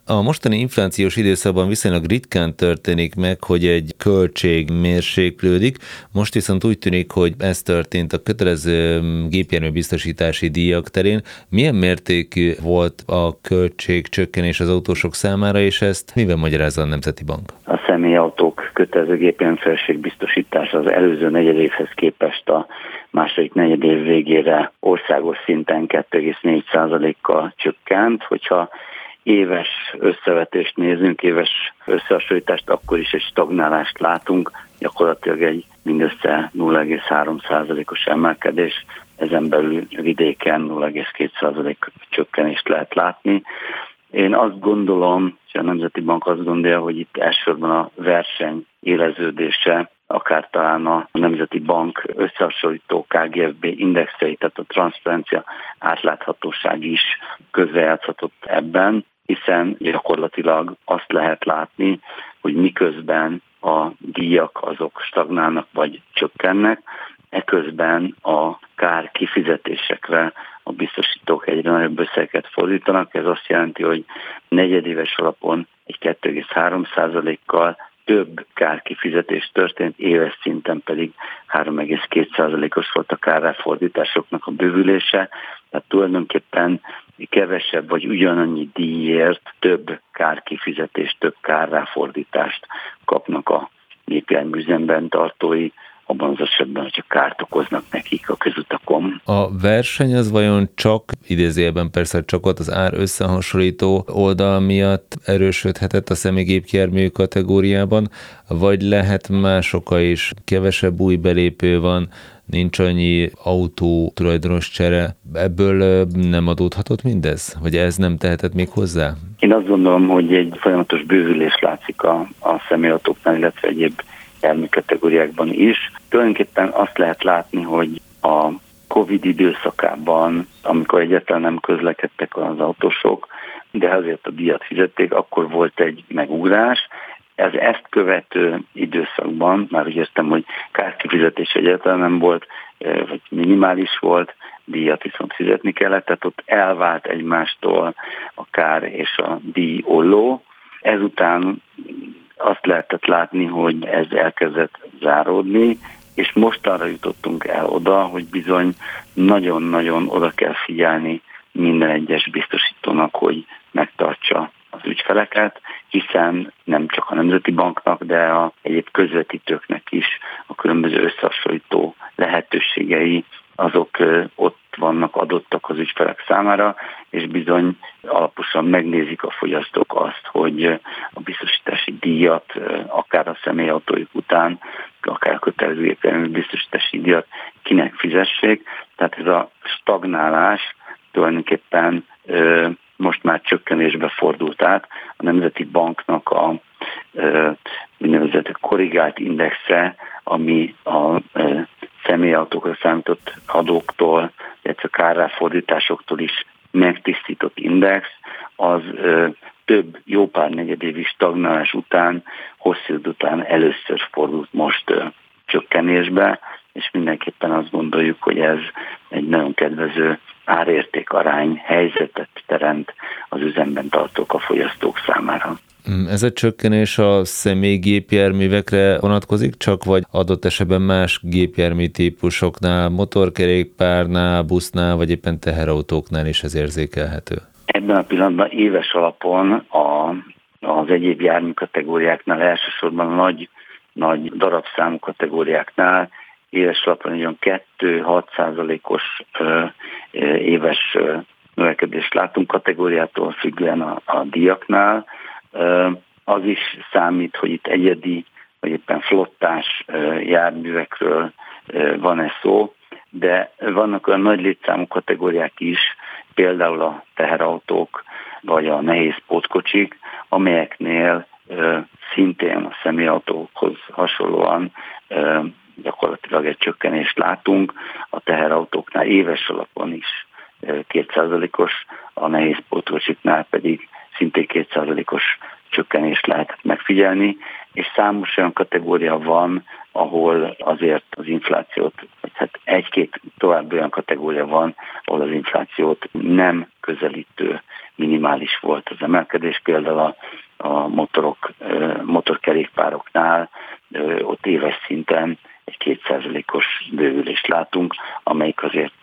A mostani inflációs időszakban viszonylag ritkán történik meg, hogy egy költség mérséklődik. Most viszont úgy tűnik, hogy ez történt a kötelező gépjárműbiztosítási díjak terén. Milyen mértékű volt a költségcsökkenés az autósok számára, és ezt mivel magyarázza a Nemzeti Bank? A személyautók kötelező gépjárműfelelősségbiztosítása az előző negyedévhez képest a második negyedév végére országos szinten 2,4%-kal csökkent. Hogyha éves összevetést nézünk, éves összehasonlítást, akkor is egy stagnálást látunk, gyakorlatilag egy mindössze 0,3%-os emelkedés, ezen belül vidéken 0,2% csökkenést lehet látni. Én azt gondolom, és a Nemzeti Bank azt gondolja, hogy itt elsősorban a verseny éleződése, akár talán a Nemzeti Bank összehasonlító KGFB indexei, tehát a transzparencia, átláthatóság is közrejátszhatott ebben, hiszen gyakorlatilag azt lehet látni, hogy miközben a díjak azok stagnálnak vagy csökkennek, eközben a kár kifizetésekre a biztosítók egyre nagyobb összeget fordítanak. Ez azt jelenti, hogy negyedéves alapon egy 2,3%-kal több kárkifizetés történt, éves szinten pedig 3,2%-os volt a kárráfordításoknak a bővülése, tehát tulajdonképpen kevesebb vagy ugyanannyi díjért több kárkifizetést, több kárráfordítást kapnak a gépjárműüzemben tartói, abban az esetben, hogyha kárt okoznak nekik a közutakon. A verseny az vajon csak, idézőjelben persze csak ott az ár összehasonlító oldal miatt erősödhetett a személygépjármű kategóriában, vagy lehet más oka is? Kevesebb új belépő van, nincs annyi autó tulajdonos csere. Ebből nem adódhatott mindez? Vagy ez nem tehetett még hozzá? Én azt gondolom, hogy egy folyamatos bővülés látszik a személyautóknál, illetve egyéb járműkategóriákban is. Tulajdonképpen azt lehet látni, hogy a Covid időszakában, amikor egyáltalán nem közlekedtek az autósok, de azért a díjat fizették, akkor volt egy megugrás. Ez ezt követő időszakban, már úgy értem, hogy kárkifizetés egyáltalán nem volt, vagy minimális volt, díjat viszont fizetni kellett, tehát ott elvált egymástól a kár és a díj olló. Ezután azt lehetett látni, hogy ez elkezdett záródni, és mostanra jutottunk el oda, hogy bizony nagyon-nagyon oda kell figyelni minden egyes biztosítónak, hogy megtartsa az ügyfeleket, hiszen nem csak a Nemzeti Banknak, de a egyéb közvetítőknek is a különböző összehasonlító lehetőségei, azok ott vannak adottak az ügyfelek számára, és bizony alaposan megnézik a fogyasztók azt, hogy a biztosítási díjat, akár a személyautójuk után, akár a kötelező gépjármű biztosítási díjat kinek fizessék. Tehát ez a stagnálás tulajdonképpen most már csökkenésbe fordult át. A Nemzeti Banknak a úgynevezett korrigált indexe, ami a személyautókra számított adóktól, illetve kárráfordításoktól is megtisztított index, az több jó pár negyedévi stagnálás után, hosszú idő után először fordult most csökkenésbe, és mindenképpen azt gondoljuk, hogy ez egy nagyon kedvező árérték-arány helyzetet teremt az üzemben tartók a fogyasztók számára. Ez a csökkenés a személygépjárművekre vonatkozik csak, vagy adott esetben más gépjármű típusoknál, motorkerékpárnál, busznál, vagy éppen teherautóknál is ez érzékelhető? Ebben a pillanatban éves alapon az egyéb járműkategóriáknál, elsősorban a nagy darabszámú kategóriáknál éves alapon olyan 2-6%-os éves növekedést látunk kategóriától függően a díjaknál. Az is számít, hogy itt egyedi, vagy éppen flottás járművekről van-e szó, de vannak olyan nagy létszámú kategóriák is, például a teherautók, vagy a nehéz pótkocsik, amelyeknél szintén a személyautókhoz hasonlóan gyakorlatilag egy csökkenést látunk, a teherautóknál éves alapon is 2%-os, a nehéz pótkocsiknál pedig szintén 2%-os csökkenést lehet megfigyelni, és számos olyan kategória van, ahol azért az inflációt, vagy hát egy-két további olyan kategória van, ahol az inflációt nem közelítő minimális volt az emelkedés, például a motorkerékpároknál ott éves szinten egy 2%-os bővülést látunk, amelyik azért